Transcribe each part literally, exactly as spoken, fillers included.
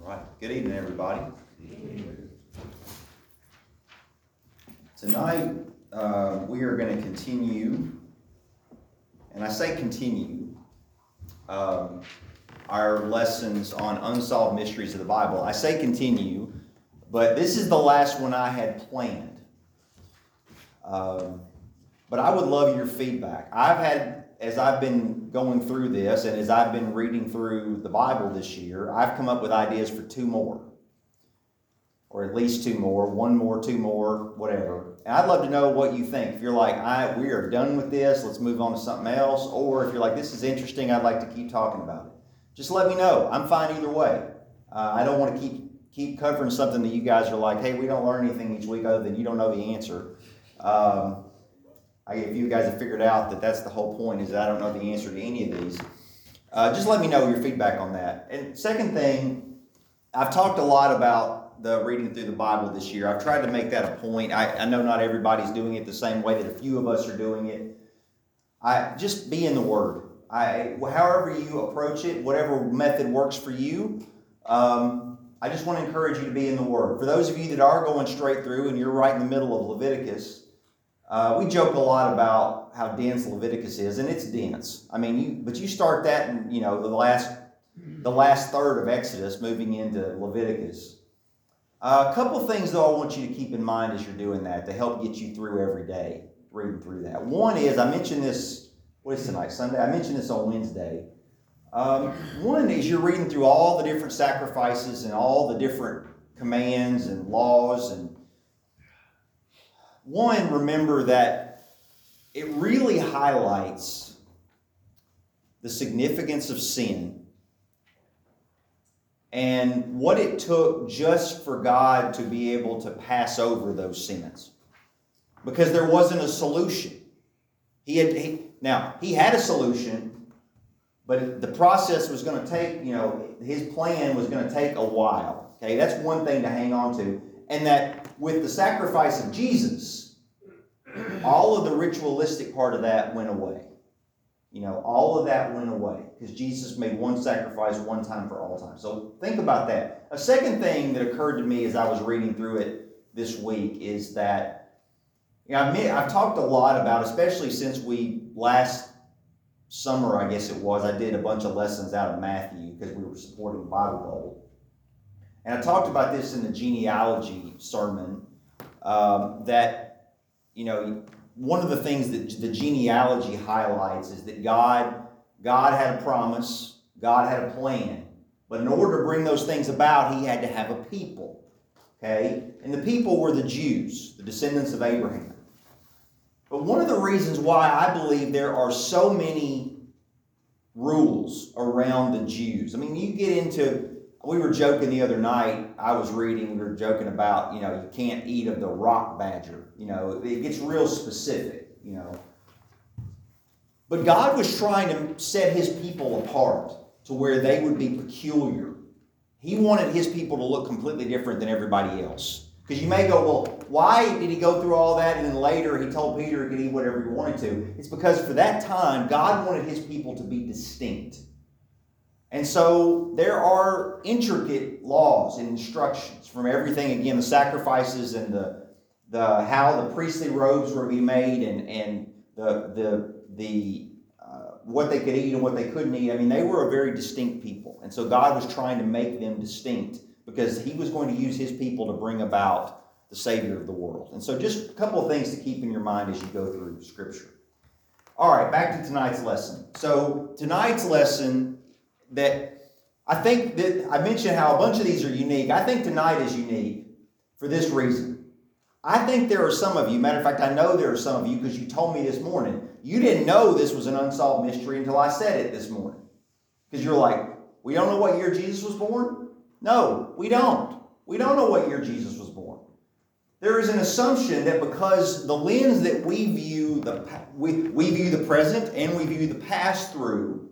Right. Good evening, everybody. Good evening. Tonight, uh, we are going to continue, and I say continue, um, our lessons on unsolved mysteries of the Bible. I say continue, but this is the last one I had planned. Um, but I would love your feedback. I've had, as I've been going through this, and as I've been reading through the Bible this year, I've come up with ideas for two more. Or at least two more, one more, two more, whatever. And I'd love to know what you think. If you're like, I, we are done with this, let's move on to something else. Or if you're like, this is interesting, I'd like to keep talking about it. Just let me know. I'm fine either way. Uh, I don't want to keep keep covering something that you guys are like, hey, we don't learn anything each week other than you don't know the answer. Um, I, if you guys have figured out that that's the whole point, is that I don't know the answer to any of these. Uh, just let me know your feedback on that. And second thing, I've talked a lot about the reading through the Bible this year. I've tried to make that a point. I, I know not everybody's doing it the same way that a few of us are doing it. I just be in the Word. I, however you approach it, whatever method works for you, um, I just want to encourage you to be in the Word. For those of you that are going straight through and you're right in the middle of Leviticus, uh, we joke a lot about how dense Leviticus is, and it's dense. I mean, you, but you start that in, you know, the last the last third of Exodus, moving into Leviticus. Uh, a couple things, though, I want you to keep in mind as you're doing that to help get you through every day, reading through that. One is, I mentioned this, what is tonight, Sunday? I mentioned this on Wednesday. Um, one is you're reading through all the different sacrifices and all the different commands and laws. And one, remember that it really highlights the significance of sin and what it took just for God to be able to pass over those sins. Because there wasn't a solution. He had he, now, he had a solution, but the process was going to take, you know, his plan was going to take a while. Okay, that's one thing to hang on to. And that with the sacrifice of Jesus, all of the ritualistic part of that went away. You know, all of that went away because Jesus made one sacrifice one time for all time. So think about that. A second thing that occurred to me as I was reading through it this week is that, you know, I've, made, I've talked a lot about, especially since we last summer, I guess it was, I did a bunch of lessons out of Matthew because we were supporting Bible Bowl. And I talked about this in the genealogy sermon, um, that, you know, one of the things that the genealogy highlights is that God, God had a promise, God had a plan. But in order to bring those things about, he had to have a people. Okay? And the people were the Jews, the descendants of Abraham. But one of the reasons why I believe there are so many rules around the Jews, I mean, you get into, we were joking the other night, I was reading, we were joking about, you know, you can't eat of the rock badger. You know, it gets real specific, you know. But God was trying to set his people apart to where they would be peculiar. He wanted his people to look completely different than everybody else. Because you may go, well, why did he go through all that and then later he told Peter he could eat whatever he wanted to? It's because for that time, God wanted his people to be distinct. And so there are intricate laws and instructions from everything, again, the sacrifices and the the how the priestly robes were to be made and, and the the the uh, what they could eat and what they couldn't eat. I mean, they were a very distinct people. And so God was trying to make them distinct because he was going to use his people to bring about the Savior of the world. And so just a couple of things to keep in your mind as you go through Scripture. All right, back to tonight's lesson. So tonight's lesson, that I think that I mentioned how a bunch of these are unique. I think tonight is unique for this reason. I think there are some of you, matter of fact, I know there are some of you because you told me this morning, you didn't know this was an unsolved mystery until I said it this morning. Because you're like, we don't know what year Jesus was born? No, we don't. We don't know what year Jesus was born. There is an assumption that because the lens that we view the we, we view the present and we view the past through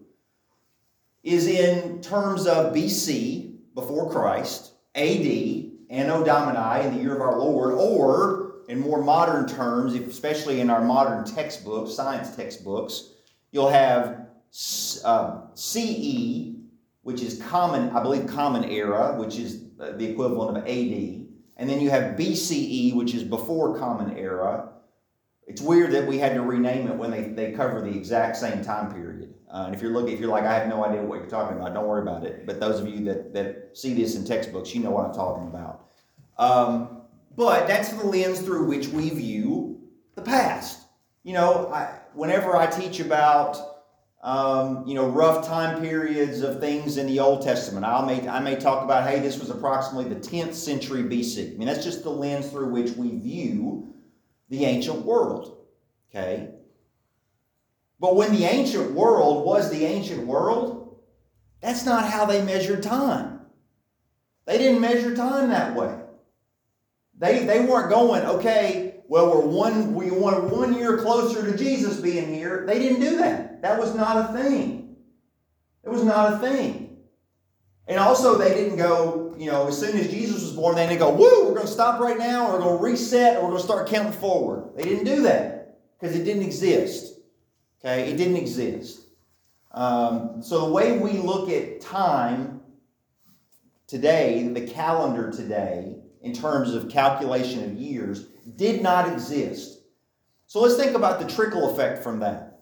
is in terms of B C, before Christ, A D, Anno Domini, in the year of our Lord, or in more modern terms, especially in our modern textbooks, science textbooks, you'll have uh, C E, which is common, I believe common era, which is the equivalent of A D. And then you have B C E, which is before common era. It's weird that we had to rename it when they, they cover the exact same time period. Uh, and if you're looking, if you're like, I have no idea what you're talking about, don't worry about it. But those of you that, that see this in textbooks, you know what I'm talking about. Um, but that's the lens through which we view the past. You know, I, whenever I teach about, um, you know, rough time periods of things in the Old Testament, I may, I may talk about, hey, this was approximately the tenth century B C. I mean, that's just the lens through which we view the ancient world, okay? But when the ancient world was the ancient world, that's not how they measured time. They didn't measure time that way. They, they weren't going, okay, well, we're one, we want one year closer to Jesus being here. They didn't do that. That was not a thing. It was not a thing. And also they didn't go, you know, as soon as Jesus was born, they didn't go, woo, we're going to stop right now, or we're going to reset, or we're going to start counting forward. They didn't do that because it didn't exist. Okay, it didn't exist. Um, so the way we look at time today, the calendar today, in terms of calculation of years, did not exist. So let's think about the trickle effect from that.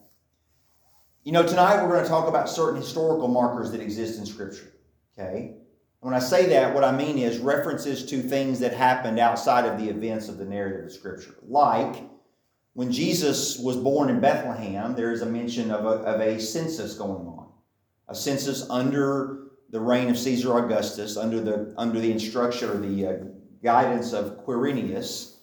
You know, tonight we're going to talk about certain historical markers that exist in Scripture. Okay? When I say that, what I mean is references to things that happened outside of the events of the narrative of Scripture. Like, when Jesus was born in Bethlehem, there is a mention of a, of a census going on. A census under the reign of Caesar Augustus, under the, under the instruction or the uh, guidance of Quirinius.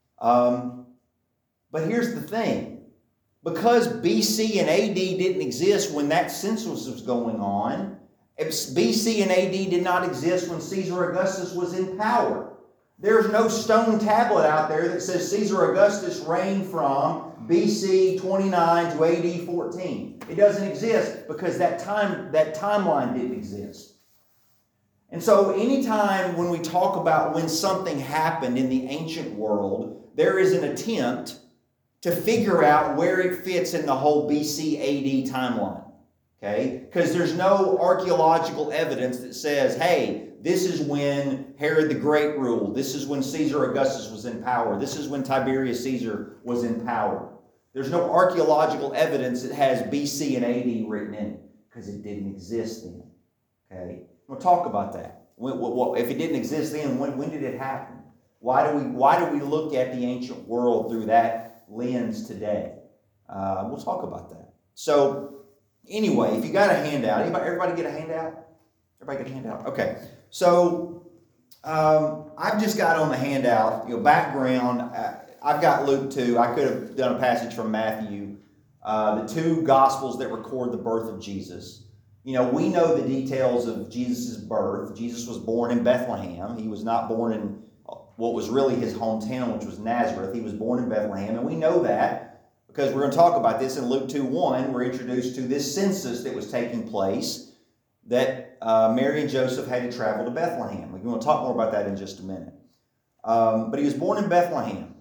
Um, but here's the thing. Because B C and A D didn't exist when that census was going on, B C and A D did not exist when Caesar Augustus was in power. There's no stone tablet out there that says Caesar Augustus reigned from B C twenty-nine to A D fourteen. It doesn't exist because that time, that timeline didn't exist. And so anytime when we talk about when something happened in the ancient world, there is an attempt to figure out where it fits in the whole B C A D timeline. Okay? Because there's no archaeological evidence that says, hey, this is when Herod the Great ruled. This is when Caesar Augustus was in power. This is when Tiberius Caesar was in power. There's no archaeological evidence that has B C and A D written in it because it didn't exist then. Okay? We'll talk about that. When, what, if it didn't exist then, when, when did it happen? Why do we why do we look at the ancient world through that lens today? Uh, we'll talk about that. So anyway, if you got a handout, anybody, everybody get a handout? Everybody get a handout? Okay. So um, I've just got on the handout, you know, background. Uh, I've got Luke two. I could have done a passage from Matthew. Uh, the two Gospels that record the birth of Jesus. You know, we know the details of Jesus' birth. Jesus was born in Bethlehem. He was not born in what was really his hometown, which was Nazareth. He was born in Bethlehem. And we know that because we're going to talk about this in Luke two one. We're introduced to this census that was taking place that uh, Mary and Joseph had to travel to Bethlehem. We're going to talk more about that in just a minute. Um, but he was born in Bethlehem.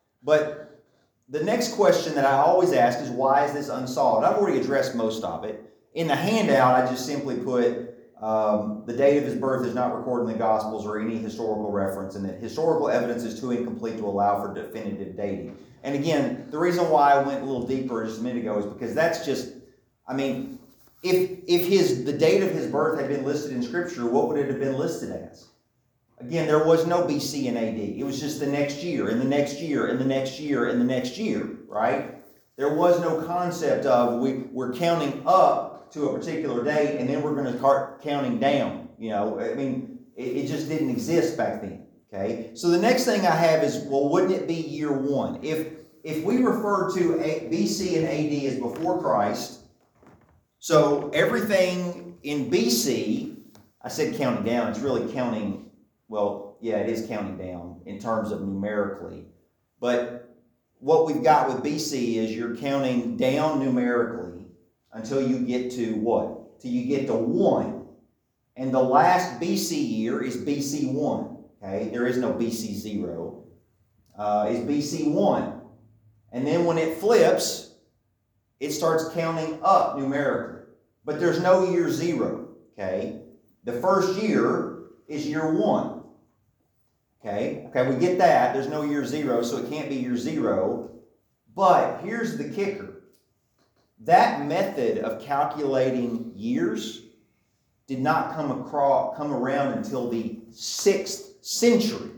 But the next question that I always ask is, why is this unsolved? I've already addressed most of it. In the handout, I just simply put um, the date of his birth is not recorded in the Gospels or any historical reference, and that historical evidence is too incomplete to allow for definitive dating. And again, the reason why I went a little deeper just a minute ago is because that's just, I mean, if if his the date of his birth had been listed in Scripture, what would it have been listed as? Again, there was no B C and A D. It was just the next year, and the next year, and the next year, and the next year, right? There was no concept of we, we're counting up to a particular date, and then we're going to start counting down. You know, I mean, it, it just didn't exist back then, okay? So the next thing I have is, well, wouldn't it be year one? If, if we refer to a, B C and A D as before Christ, so everything in B C, I said counting down, it's really counting, well, yeah, it is counting down in terms of numerically. But what we've got with B C is you're counting down numerically until you get to what? Till you get to one. And the last B C year is B C one. Okay, there is no B C zero. Uh, it's B C one. And then when it flips, it starts counting up numerically. But there's no year zero. Okay? The first year is year one. Okay? Okay, we get that. There's no year zero, so it can't be year zero. But here's the kicker. That method of calculating years did not come across, come around until the sixth century.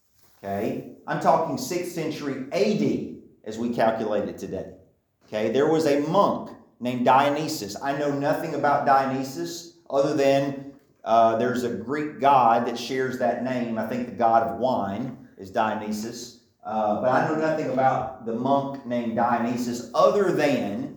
Okay? I'm talking sixth century A D as we calculate it today. Okay? There was a monk named Dionysius. I know nothing about Dionysius other than uh, there's a Greek god that shares that name. I think the god of wine is Dionysius. Uh, but I know nothing about the monk named Dionysius other than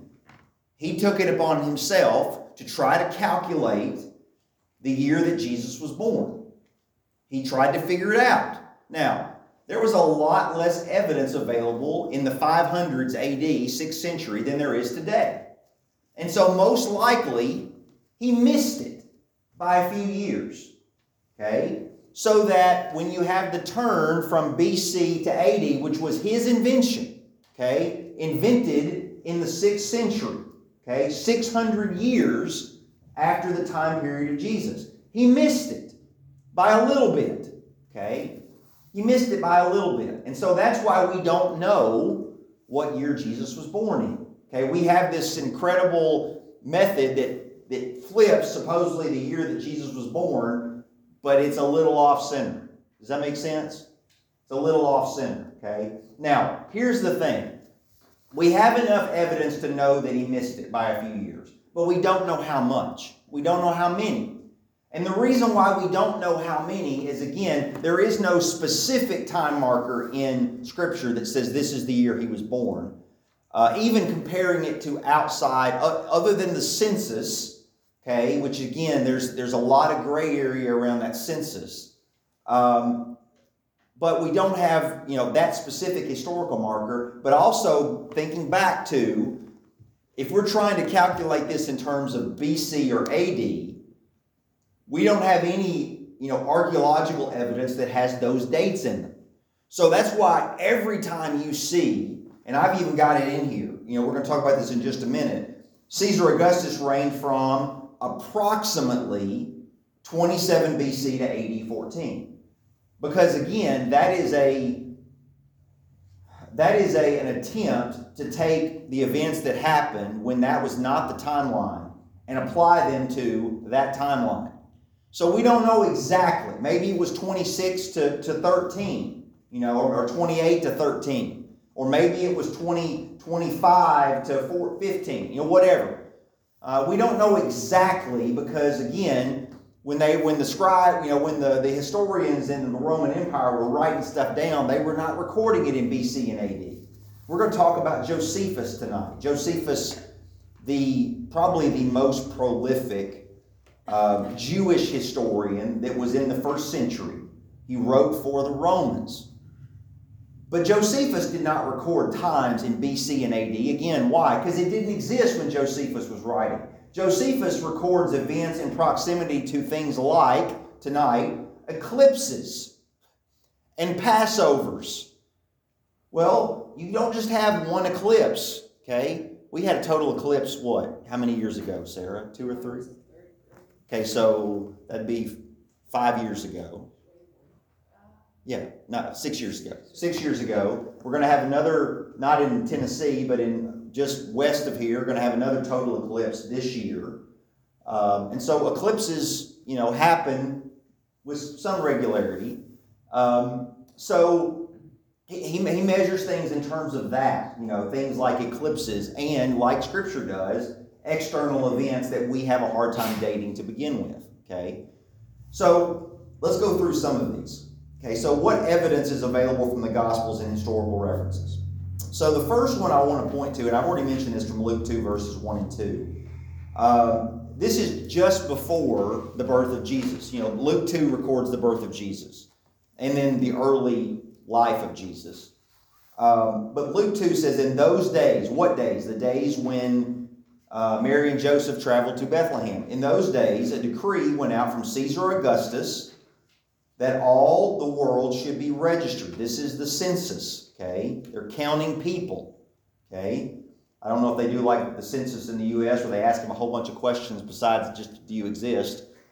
he took it upon himself to try to calculate the year that Jesus was born. He tried to figure it out. Now, there was a lot less evidence available in the five hundreds A D, sixth century, than there is today. And so most likely, he missed it by a few years. Okay? So that when you have the turn from B C to A D, which was his invention, okay, invented in the sixth century, okay, six hundred years after the time period of Jesus. He missed it by a little bit, okay? He missed it by a little bit. And so that's why we don't know what year Jesus was born in. Okay, we have this incredible method that, that flips supposedly the year that Jesus was born, but it's a little off-center. Does that make sense? It's a little off-center, okay? Now, here's the thing. We have enough evidence to know that he missed it by a few years, but we don't know how much. We don't know how many. And the reason why we don't know how many is, again, there is no specific time marker in Scripture that says this is the year he was born. Uh, even comparing it to outside, uh, other than the census, okay, which again, there's, there's a lot of gray area around that census. Um, but we don't have, you know, that specific historical marker. But also thinking back to, if we're trying to calculate this in terms of B C or A D, we don't have any, you know, archaeological evidence that has those dates in them. So that's why every time you see, and I've even got it in here, you know, we're going to talk about this in just a minute, Caesar Augustus reigned from approximately twenty-seven B C to A D fourteen. Because again, that is a that is a, an attempt to take the events that happened when that was not the timeline and apply them to that timeline. So we don't know exactly. Maybe it was twenty-six to, to thirteen, you know, or, or twenty-eight to thirteen. Or maybe it was twenty, twenty-five to fifteen, you know, whatever. Uh, we don't know exactly because, again, when they, when the scribe, you know, when the, the historians in the Roman Empire were writing stuff down, they were not recording it in B C and A D. We're going to talk about Josephus tonight. Josephus, the probably the most prolific Uh, Jewish historian that was in the first century. He wrote for the Romans. But Josephus did not record times in B C and A D. Again, why? Because it didn't exist when Josephus was writing. Josephus records events in proximity to things like, tonight, eclipses and Passovers. Well, you don't just have one eclipse, okay? We had a total eclipse, what? How many years ago, Sarah? Two or three? Okay, so that'd be five years ago. Yeah, no, six years ago. Six years ago, we're going to have another, not in Tennessee, but in just west of here, we're going to have another total eclipse this year. Um, and so eclipses, you know, happen with some regularity. Um, so he, he measures things in terms of that, you know, things like eclipses and, like Scripture does, external events that we have a hard time dating to begin with, okay? So let's go through some of these. Okay, so what evidence is available from the Gospels and historical references? So the first one I want to point to, and I've already mentioned this from Luke two, verses one and two. Um, this is just before the birth of Jesus. You know, Luke two records the birth of Jesus and then the early life of Jesus. Um, but Luke two says, in those days, what days? The days when Uh, Mary and Joseph traveled to Bethlehem. In those days, a decree went out from Caesar Augustus that all the world should be registered. This is the census, okay? They're counting people, okay? I don't know if they do like the census in the U S where they ask them a whole bunch of questions besides just, do you exist?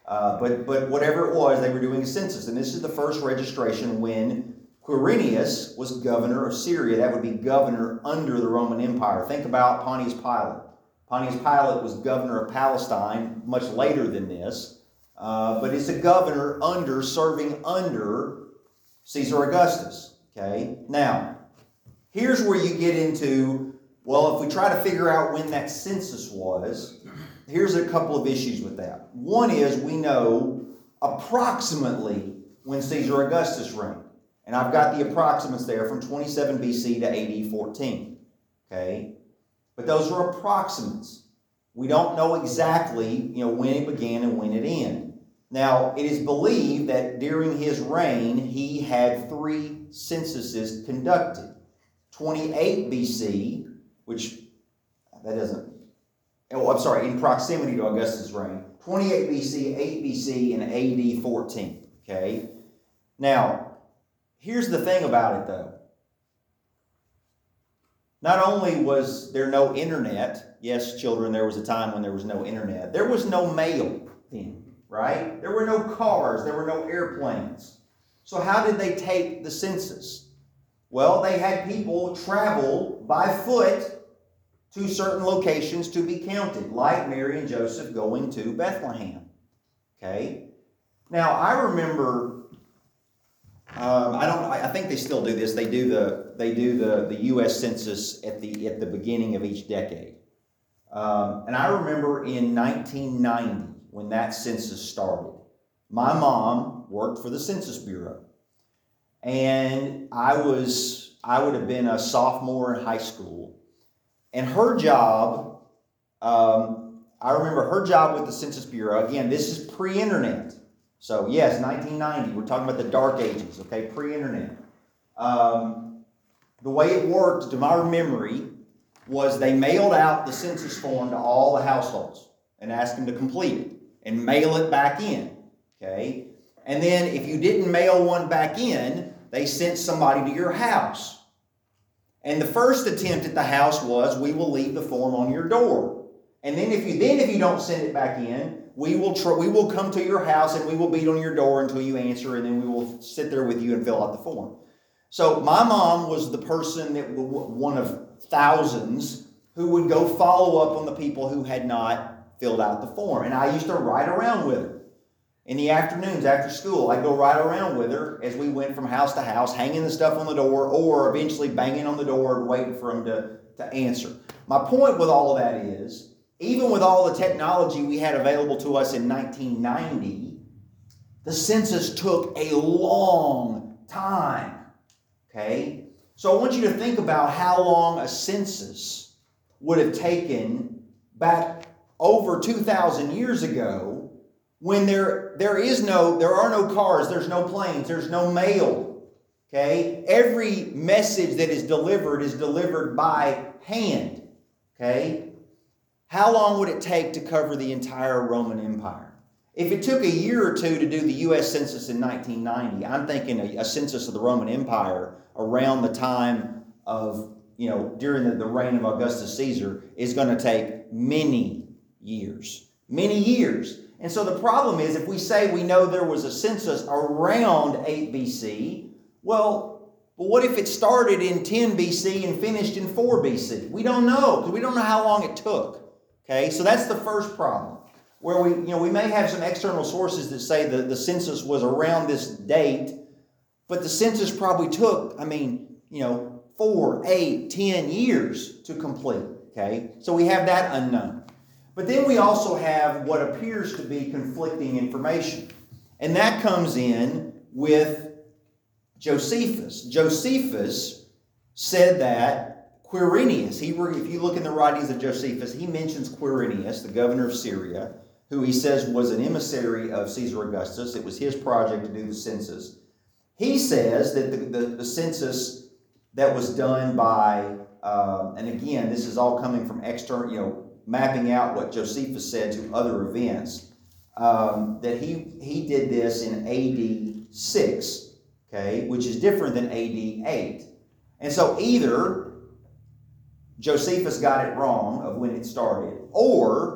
Uh, but, but whatever it was, they were doing a census. And this is the first registration when Quirinius was governor of Syria. That would be governor under the Roman Empire. Think about Pontius Pilate. Pontius Pilate was governor of Palestine much later than this. Uh, but it's a governor under, serving under Caesar Augustus. Okay? Now, here's where you get into, well, if we try to figure out when that census was, here's a couple of issues with that. One is we know approximately when Caesar Augustus reigned. And I've got the approximates there from twenty-seven B C to A D fourteen. Okay? But those are approximates. We don't know exactly, you know, when it began and when it ended. Now, it is believed that during his reign, he had three censuses conducted. twenty-eight B C, which that doesn't, oh, I'm sorry, in proximity to Augustus' reign. twenty-eight B C, eight B C, and A D fourteen. Okay? Now, here's the thing about it, though. Not only was there no internet, yes, children, there was a time when there was no internet. There was no mail then, right? There were no cars. There were no airplanes. So how did they take the census? Well, they had people travel by foot to certain locations to be counted, like Mary and Joseph going to Bethlehem. Okay? Now, I remember... Um, I don't. I think they still do this. They do the they do the, the U S Census at the at the beginning of each decade. Um, and I remember in nineteen ninety when that census started. My mom worked for the Census Bureau, and I was I would have been a sophomore in high school, and her job. Um, I remember her job with the Census Bureau. Again, this is pre-internet. So yes, nineteen ninety, we're talking about the dark ages, okay, pre-internet. Um, the way it worked, to my memory, was they mailed out the census form to all the households and asked them to complete it and mail it back in, okay? And then if you didn't mail one back in, they sent somebody to your house. And the first attempt at the house was, we will leave the form on your door. And then if you then if you don't send it back in, We will tr- we will come to your house and we will beat on your door until you answer, and then we will sit there with you and fill out the form. So my mom was the person that one of thousands who would go follow up on the people who had not filled out the form. And I used to ride around with her. In the afternoons after school, I'd go ride around with her as we went from house to house, hanging the stuff on the door or eventually banging on the door and waiting for them to, to answer. My point with all of that is, even with all the technology we had available to us in nineteen ninety, the census took a long time. Okay? So I want you to think about how long a census would have taken back over two thousand years ago, when there, there is no, there are no cars, there's no planes, there's no mail. Okay? Every message that is delivered is delivered by hand. Okay? How long would it take to cover the entire Roman Empire? If it took a year or two to do the U S Census in nineteen ninety, I'm thinking a, a census of the Roman Empire around the time of, you know, during the, the reign of Augustus Caesar is going to take many years. Many years. And so the problem is, if we say we know there was a census around eight B C, well, but what if it started in ten B C and finished in four B C? We don't know, because we don't know how long it took. Okay, so that's the first problem, where we, you know, we may have some external sources that say that the census was around this date, but the census probably took, I mean, you know, four, eight, ten years to complete. Okay, so we have that unknown. But then we also have what appears to be conflicting information, and that comes in with Josephus. Josephus said that Quirinius, he, if you look in the writings of Josephus, he mentions Quirinius, the governor of Syria, who he says was an emissary of Caesar Augustus. It was his project to do the census. He says that the, the, the census that was done by, uh, and again, this is all coming from external, you know, mapping out what Josephus said to other events, um, that he, he did this in A D six, okay, which is different than A D eight. And so either Josephus got it wrong of when it started, or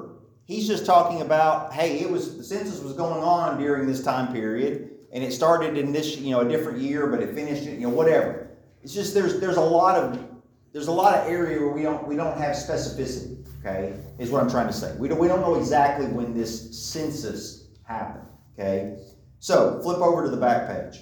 he's just talking about, hey, it was the census was going on during this time period, and it started in this, you know, a different year, but it finished, you know, whatever. It's just there's there's a lot of there's a lot of area where we don't we don't have specificity. Okay, is what I'm trying to say. We don't we don't know exactly when this census happened. Okay, so flip over to the back page.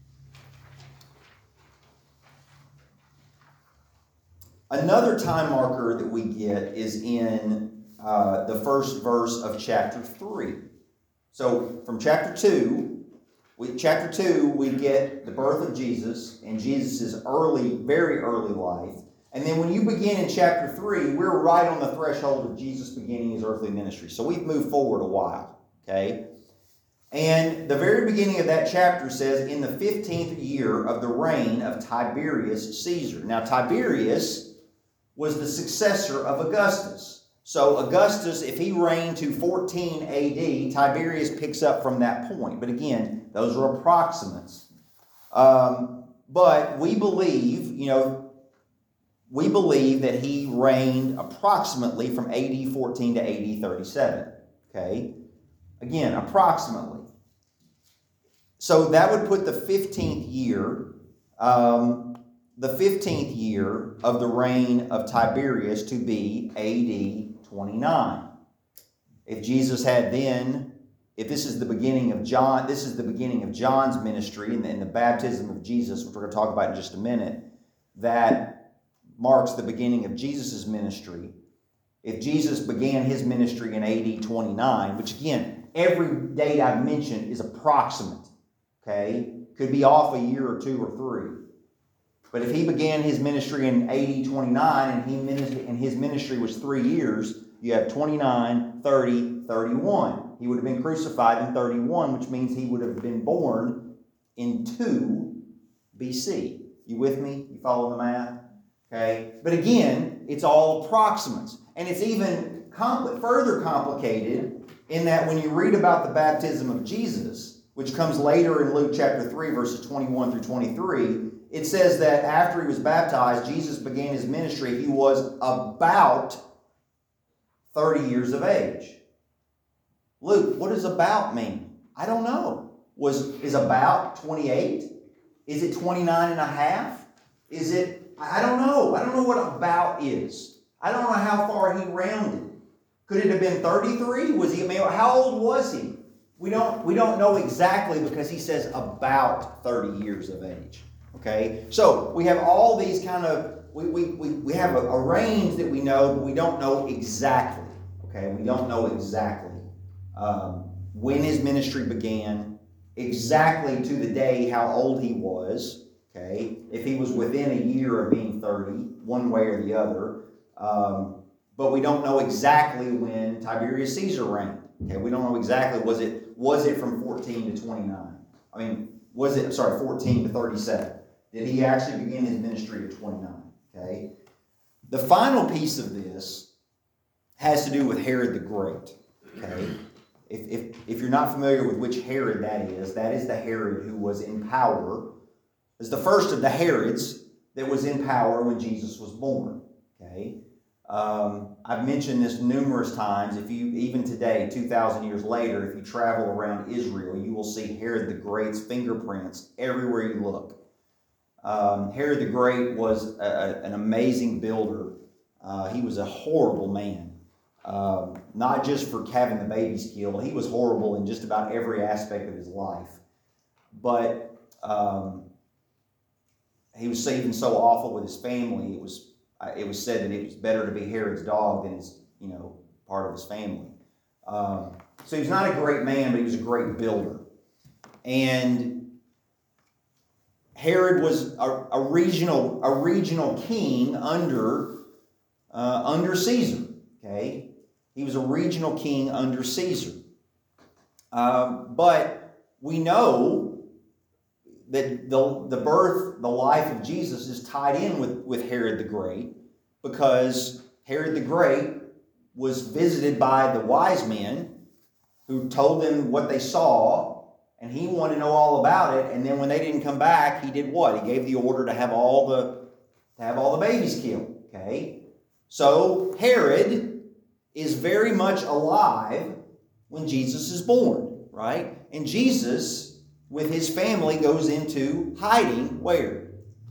Another time marker that we get is in uh, the first verse of chapter three. So from chapter two, we, chapter two, we get the birth of Jesus and Jesus' early, very early life. And then when you begin in chapter three, we're right on the threshold of Jesus beginning his earthly ministry. So we've moved forward a while, okay? And the very beginning of that chapter says, in the fifteenth year of the reign of Tiberius Caesar. Now, Tiberius was the successor of Augustus. So Augustus, if he reigned to fourteen A D, Tiberius picks up from that point. But again, those are approximates. Um, but we believe, you know, we believe that he reigned approximately from A D fourteen to A D thirty-seven. Okay? Again, approximately. So that would put the fifteenth year, um, the fifteenth year of the reign of Tiberius to be A D twenty-nine. If Jesus had then, if this is the beginning of John, this is the beginning of John's ministry and, and the baptism of Jesus, which we're going to talk about in just a minute, that marks the beginning of Jesus' ministry. If Jesus began his ministry in A D twenty-nine, which again, every date I've mentioned is approximate, okay? Could be off a year or two or three. But if he began his ministry in A D twenty-nine and, he ministry, and his ministry was three years, you have twenty-nine, thirty, thirty-one. He would have been crucified in thirty-one, which means he would have been born in two B C. You with me? You follow the math? Okay? But again, it's all approximates. And it's even compl- further complicated in that when you read about the baptism of Jesus, which comes later in Luke chapter three, verses twenty-one through twenty-three, it says that after he was baptized, Jesus began his ministry. He was about thirty years of age. Luke, what does about mean? I don't know. Was is about twenty-eight? Is it twenty-nine and a half? Is it, I don't know. I don't know what about is. I don't know how far he rounded. Could it have been thirty-three? Was he, how old was he? We don't, we don't know exactly because he says about thirty years of age. Okay? So we have all these kind of, we, we, we, we have a, a range that we know, but we don't know exactly. Okay? We don't know exactly um, when his ministry began, exactly to the day how old he was. Okay? If he was within a year of being thirty, one way or the other. Um, but we don't know exactly when Tiberius Caesar reigned. Okay, we don't know exactly, was it was it from fourteen to twenty-nine? I mean, was it, sorry, fourteen to thirty-seven? Did he actually begin his ministry at twenty-nine? Okay. The final piece of this has to do with Herod the Great. Okay. If, if, if you're not familiar with which Herod that is, that is the Herod who was in power. It's the first of the Herods that was in power when Jesus was born. Okay. Um, I've mentioned this numerous times. If you, even today, two thousand years later, if you travel around Israel, you will see Herod the Great's fingerprints everywhere you look. Um, Herod the Great was a, a, an amazing builder. Uh, he was a horrible man. Um, not just for having the babies killed. He was horrible in just about every aspect of his life. But um, he was even so awful with his family, it was It was said that it was better to be Herod's dog than his, you know, part of his family. Um, so he was not a great man, but he was a great builder. And Herod was a, a regional a regional king under uh, under Caesar. Okay, he was a regional king under Caesar. Um, but we know that the, the birth, the life of Jesus is tied in with, with Herod the Great, because Herod the Great was visited by the wise men who told him what they saw, and he wanted to know all about it. And then when they didn't come back, he did what? He gave the order to have all the to have all the babies killed. Okay, so Herod is very much alive when Jesus is born, right? And Jesus, with his family, goes into hiding where?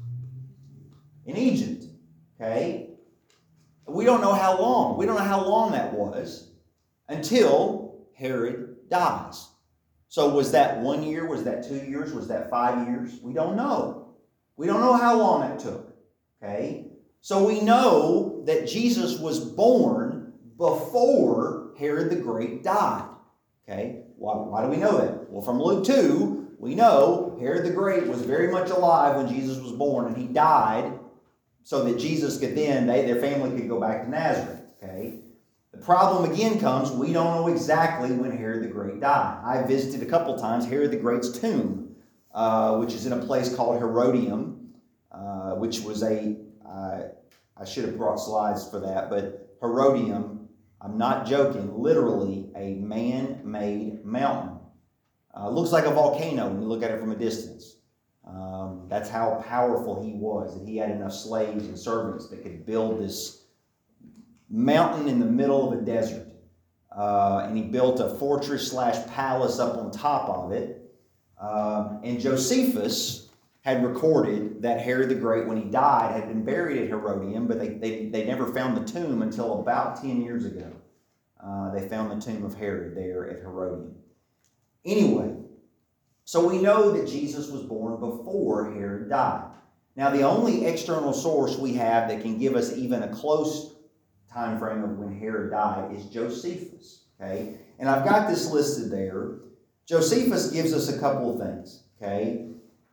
In Egypt, okay? We don't know how long. We don't know how long that was until Herod dies. So was that one year? Was that two years? Was that five years? We don't know. We don't know how long that took, okay? So we know that Jesus was born before Herod the Great died, okay? Why, why do we know that? Well, from Luke two, we know Herod the Great was very much alive when Jesus was born, and he died so that Jesus could then, they, their family could go back to Nazareth, okay? The problem again comes, we don't know exactly when Herod the Great died. I visited a couple times Herod the Great's tomb, uh, which is in a place called Herodium, uh, which was a, uh, I should have brought slides for that, but Herodium, I'm not joking, literally a man-made mountain. Uh, looks like a volcano when you look at it from a distance. Um, that's how powerful he was, that he had enough slaves and servants that could build this mountain in the middle of a desert. Uh, and he built a fortress slash palace up on top of it. Um, and Josephus had recorded that Herod the Great, when he died, had been buried at Herodium, but they, they, they never found the tomb until about ten years ago. Uh, they found the tomb of Herod there at Herodium. Anyway, so we know that Jesus was born before Herod died. Now, the only external source we have that can give us even a close time frame of when Herod died is Josephus, okay? And I've got this listed there. Josephus gives us a couple of things, okay?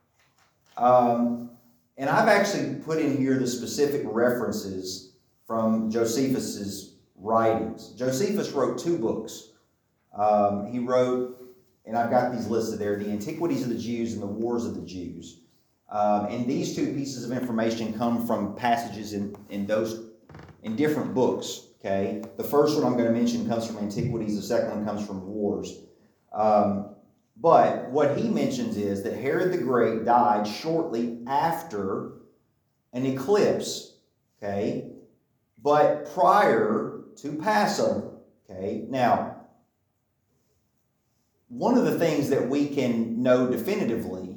Um, and I've actually put in here the specific references from Josephus's writings. Josephus wrote two books. Um, he wrote, and I've got these listed there, The Antiquities of the Jews and the Wars of the Jews. Um, and these two pieces of information come from passages in, in those in different books. Okay, the first one I'm going to mention comes from Antiquities. The second one comes from Wars. Um, but what he mentions is that Herod the Great died shortly after an eclipse. Okay, but prior to Passover. Okay, now one of the things that we can know definitively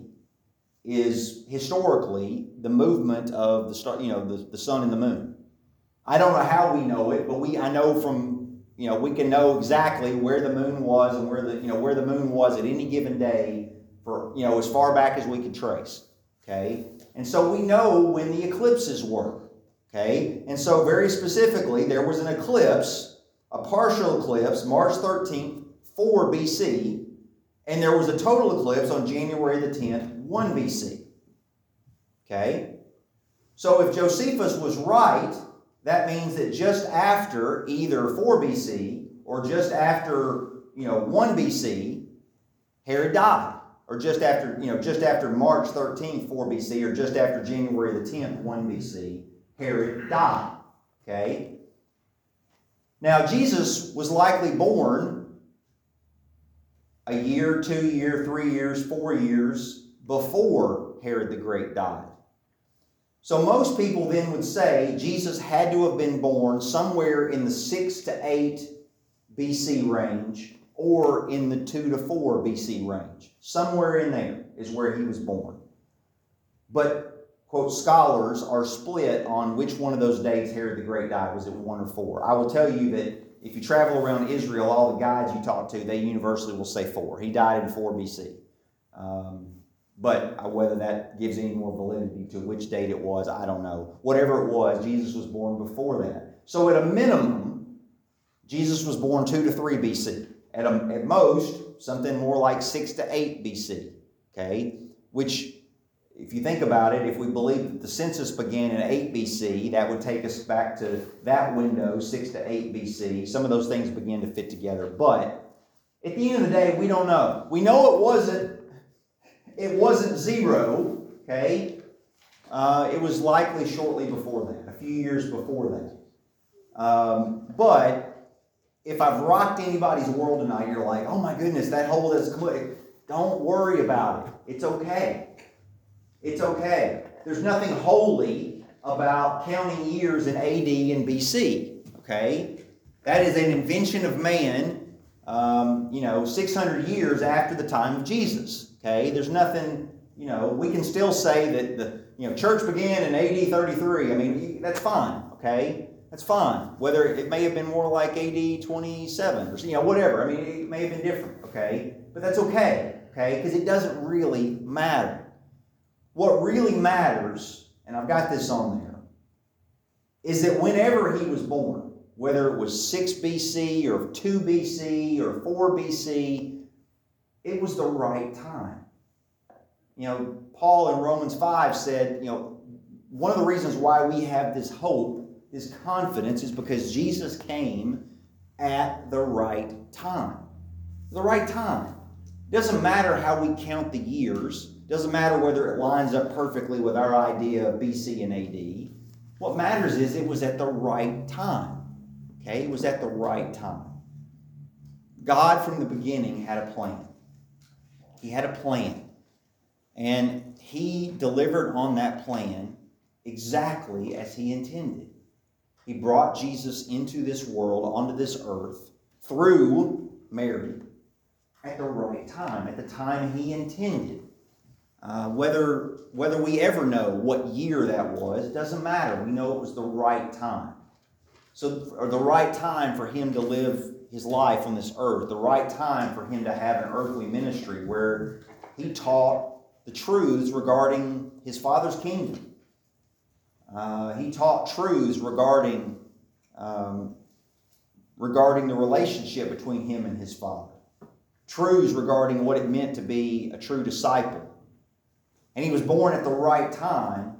is historically the movement of the star, you know, the, the sun and the moon. I don't know how we know it, but we I know from, you know, we can know exactly where the moon was and where the, you know, where the moon was at any given day for, you know, as far back as we can trace. Okay? And so we know when the eclipses were. Okay? And so very specifically, there was an eclipse, a partial eclipse, March thirteenth, four B C, and there was a total eclipse on January the tenth, one B C. Okay? So if Josephus was right, that means that just after either four B C or just after, you know, one B C, Herod died. Or just after, you know, just after March thirteenth, four B C, or just after January the tenth, one B C, Herod died. Okay? Now, Jesus was likely born a year, two year, three years, four years before Herod the Great died. So most people then would say Jesus had to have been born somewhere in the six to eight B C range or in the two to four B C range. Somewhere in there is where he was born. But, quote, scholars are split on which one of those dates Herod the Great died. Was it one or four? I will tell you that if you travel around Israel, all the guides you talk to, they universally will say four. He died in four B C. Um, but whether that gives any more validity to which date it was, I don't know. Whatever it was, Jesus was born before that. So at a minimum, Jesus was born two to three B C. At, a, at most, something more like six to eight B C. Okay? Which, if you think about it, if we believe that the census began in eight B C, that would take us back to that window, six to eight B C. Some of those things begin to fit together. But at the end of the day, we don't know. We know it wasn't, it wasn't zero, okay? Uh, it was likely shortly before that, a few years before that. Um, but if I've rocked anybody's world tonight, you're like, oh my goodness, that hole that's clicked. Don't worry about it. It's okay. It's okay. There's nothing holy about counting years in A D and B C, okay? That is an invention of man, um, you know, six hundred years after the time of Jesus. Okay, there's nothing, you know, we can still say that the, you know, church began in A D thirty-three. I mean, that's fine. Okay, that's fine. Whether it may have been more like A D twenty-seven or, you know, whatever. I mean, it may have been different. Okay, but that's okay. Okay, because it doesn't really matter. What really matters, and I've got this on there, is that whenever he was born, whether it was six B C or two B C or four B C, it was the right time. You know, Paul in Romans five said, you know, one of the reasons why we have this hope, this confidence, is because Jesus came at the right time. The right time. It doesn't matter how we count the years. It doesn't matter whether it lines up perfectly with our idea of B C and A D. What matters is it was at the right time. Okay, it was at the right time. God from the beginning had a plan. He had a plan. And he delivered on that plan exactly as he intended. He brought Jesus into this world, onto this earth, through Mary, at the right time, at the time he intended. Uh, whether, whether we ever know what year that was, it doesn't matter. We know it was the right time. So, or the right time for him to live his life on this earth, the right time for him to have an earthly ministry where he taught the truths regarding his Father's kingdom. Uh, he taught truths regarding, um, regarding the relationship between him and his Father. Truths regarding what it meant to be a true disciple. And he was born at the right time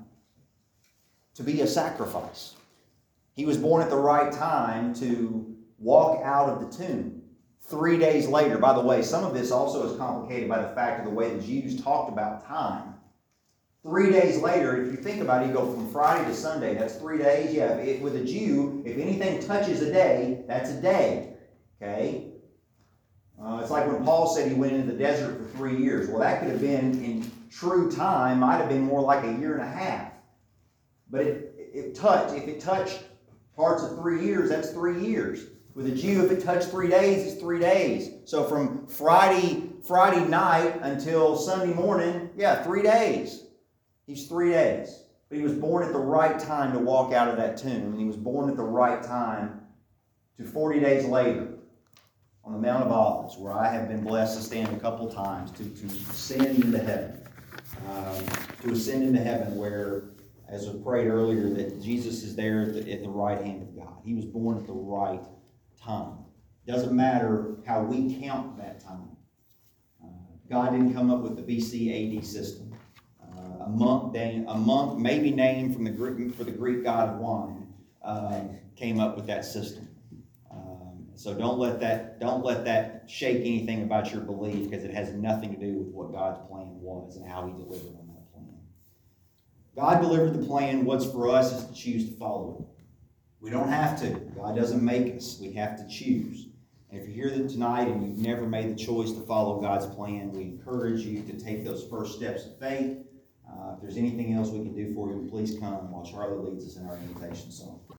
to be a sacrifice. He was born at the right time to walk out of the tomb. Three days later, by the way, some of this also is complicated by the fact of the way the Jews talked about time. Three days later, if you think about it, you go from Friday to Sunday, that's three days. Yeah, it, with a Jew, if anything touches a day, that's a day. Okay? Uh, it's like when Paul said he went into the desert for three years. Well, that could have been, in true time, might have been more like a year and a half. But it, it touched, if it touched parts of three years, that's three years. With a Jew, if it touched three days, it's three days. So from Friday, Friday night until Sunday morning, yeah, three days. He's three days. But he was born at the right time to walk out of that tomb. And he was born at the right time to forty days later on the Mount of Olives, where I have been blessed to stand a couple times to, to ascend into heaven. Um, to ascend into heaven where, as we prayed earlier, that Jesus is there at the, at the right hand of God. He was born at the right time. It doesn't matter how we count that time. Uh, God didn't come up with the B C A D system. Uh, a monk, a monk maybe named from the Greek, for the Greek god of wine, uh, came up with that system. Um, so don't let that don't let that shake anything about your belief, because it has nothing to do with what God's plan was and how He delivered on that plan. God delivered the plan. What's for us is to choose to follow it. We don't have to. God doesn't make us. We have to choose. And if you're here tonight and you've never made the choice to follow God's plan, we encourage you to take those first steps of faith. Uh, if there's anything else we can do for you, please come while Charlie leads us in our invitation song.